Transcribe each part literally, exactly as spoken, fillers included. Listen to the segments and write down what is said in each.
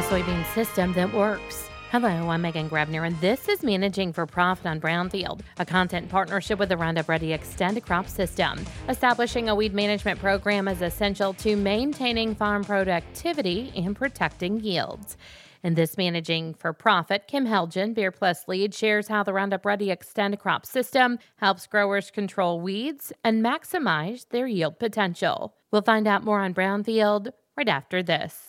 soybean system that works. Hello, I'm Megan Grebner, and this is Managing for Profit on Brownfield, a content partnership with the Roundup Ready Extended Crop System. Establishing a weed management program is essential to maintaining farm productivity and protecting yields. In this Managing for Profit, Kim Helgen, Bayer Plus lead, shares how the Roundup Ready Extended Crop System helps growers control weeds and maximize their yield potential. We'll find out more on Brownfield right after this.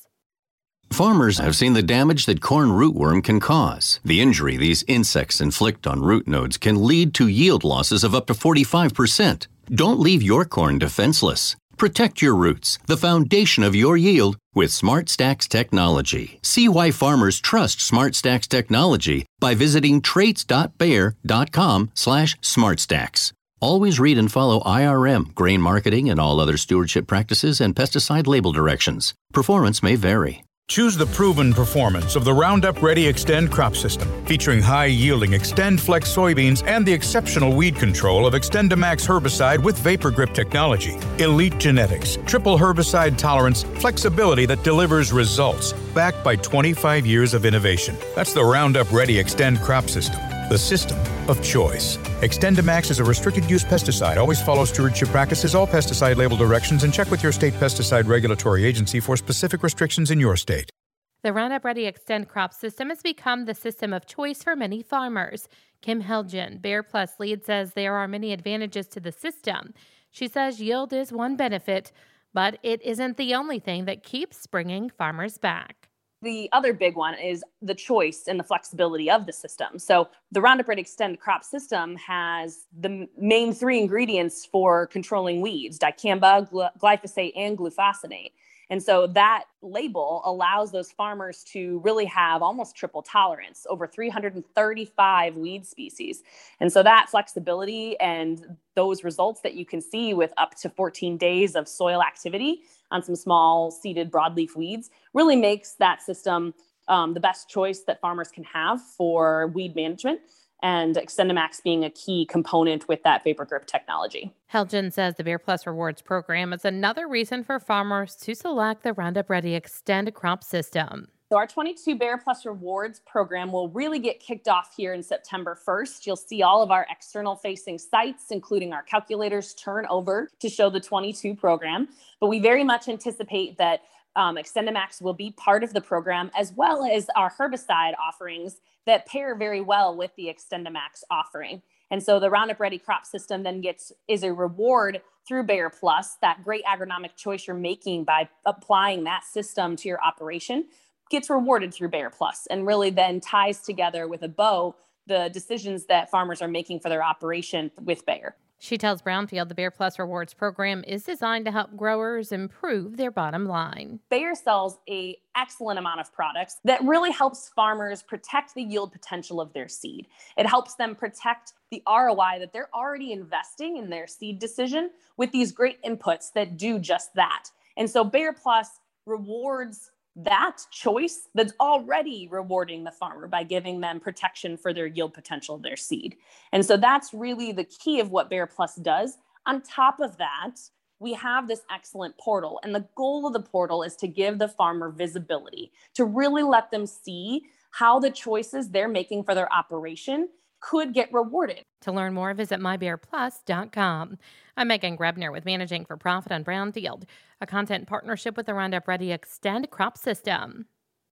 Farmers have seen the damage that corn rootworm can cause. The injury these insects inflict on root nodes can lead to yield losses of up to forty-five percent. Don't leave your corn defenseless. Protect your roots, the foundation of your yield, with SmartStax technology. See why farmers trust SmartStax technology by visiting traits.bayer.com slash SmartStax. Always read and follow I R M, grain marketing, and all other stewardship practices and pesticide label directions. Performance may vary. Choose the proven performance of the Roundup Ready Extend crop system, featuring high-yielding XtendFlex soybeans and the exceptional weed control of XtendiMax herbicide with Vapor Grip technology. Elite genetics, triple herbicide tolerance, flexibility that delivers results, backed by twenty-five years of innovation. That's the Roundup Ready Extend crop system, the system of choice. XtendiMax is a restricted-use pesticide. Always follow stewardship practices, all pesticide label directions, and check with your state pesticide regulatory agency for specific restrictions in your state. The Roundup Ready Extend crop system has become the system of choice for many farmers. Kim Helgen, Bayer Plus lead, says there are many advantages to the system. She says yield is one benefit, but it isn't the only thing that keeps bringing farmers back. The other big one is the choice and the flexibility of the system. So the Roundup Ready Extend crop system has the main three ingredients for controlling weeds: dicamba, gly- glyphosate, and glufosinate. And so that label allows those farmers to really have almost triple tolerance, over three hundred thirty-five weed species. And so that flexibility and those results that you can see with up to fourteen days of soil activity on some small seeded broadleaf weeds really makes that system um, the best choice that farmers can have for weed management, and XtendiMax being a key component with that Vapor Grip technology. Helgen says the Bayer Plus Rewards program is another reason for farmers to select the Roundup Ready Extend crop system. So our twenty-two Bayer Plus Rewards program will really get kicked off here in September first. You'll see all of our external facing sites, including our calculators, turn over to show the twenty-two program. But we very much anticipate that um, XtendiMax will be part of the program, as well as our herbicide offerings that pair very well with the XtendiMax offering. And so the Roundup Ready crop system then gets is a reward through Bayer Plus, that great agronomic choice you're making by applying that system to your operation gets rewarded through Bayer Plus, and really then ties together with a bow the decisions that farmers are making for their operation with Bayer. She tells Brownfield the Bayer Plus Rewards program is designed to help growers improve their bottom line. Bayer sells an excellent amount of products that really helps farmers protect the yield potential of their seed. It helps them protect the R O I that they're already investing in their seed decision with these great inputs that do just that. And so Bayer Plus rewards that choice that's already rewarding the farmer by giving them protection for their yield potential of their seed. And so that's really the key of what Bayer Plus does. On top of that, we have this excellent portal. And the goal of the portal is to give the farmer visibility, to really let them see how the choices they're making for their operation could get rewarded. To learn more, visit my bayer plus dot com. I'm Megan Grebner with Managing for Profit on Brownfield, a content partnership with the Roundup Ready Extend crop system.